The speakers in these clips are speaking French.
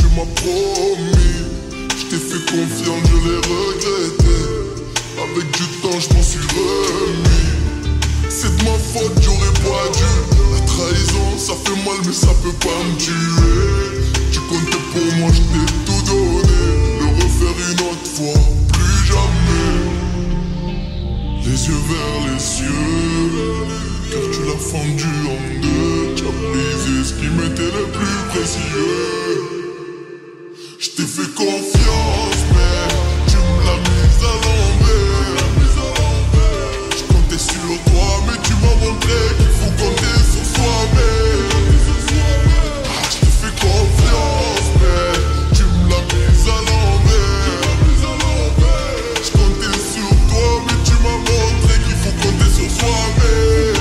m'as promis. Je t'ai fait confiance, je l'ai regretté. Avec du temps, je m'en suis remis. C'est de ma faute, j'aurais pas dû. La trahison, ça fait mal, mais ça peut pas me tuer. Tu comptais pour moi, je t'ai tout donné. Le refaire une autre fois, plus jamais. Les yeux vers les cieux, car tu l'as fendu en deux. Tu as brisé ce qui m'était le plus précieux. Je t'ai fait confiance, mais tu me l'as mise à l'envers. Je comptais sur toi, mais tu m'as montré qu'il faut compter sur soi-même. Je t'ai fait confiance, mais tu me l'as mise à l'envers. Je comptais sur toi, mais tu m'as montré qu'il faut compter sur soi-même.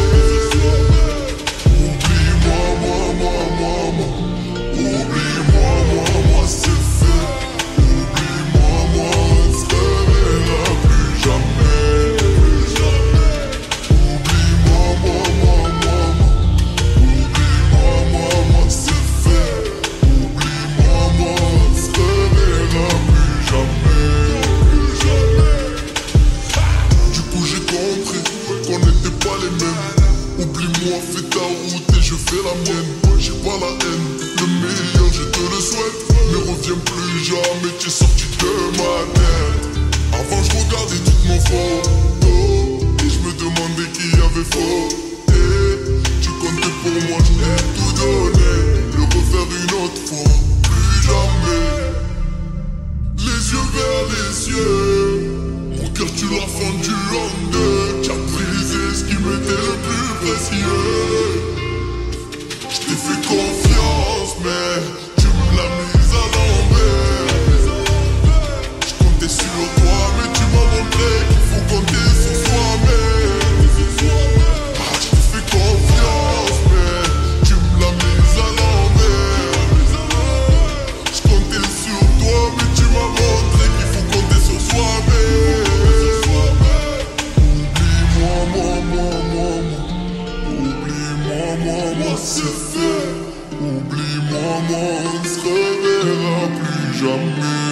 Oublie-moi, oublie-moi, c'est fait. Oublie-moi, on se reverra plus jamais. Oublie-moi, oublie-moi, c'est fait. Oublie-moi, on se reverra plus jamais. Du coup j'ai compris qu'on n'était pas les mêmes. Oublie-moi, fais ta route et je fais la mienne. J'ai pas la haine, le meilleur je te le souhaite. Ne reviens plus jamais, tu es sorti de ma tête. Avant je regardais toutes nos photos et je me demandais qui avait faux. Et tu comptais pour moi, je t'ai tout donné. Le refaire une autre fois, plus jamais. Les yeux vers les cieux, mon cœur tu l'as fendu en deux. Tu as brisé ce qui m'était le plus précieux. Je t'ai fait confiance, mais tu me l'as mise à l'envers. Je comptais sur toi, mais tu m'as montré qu'il faut compter sur soi-même. Je t'ai fait confiance, mais tu me l'as mise à l'envers. Je comptais sur toi, mais tu m'as montré qu'il faut compter sur soi-même. Oublie-moi, c'est fait. Oublie-moi, on se reverra plus jamais.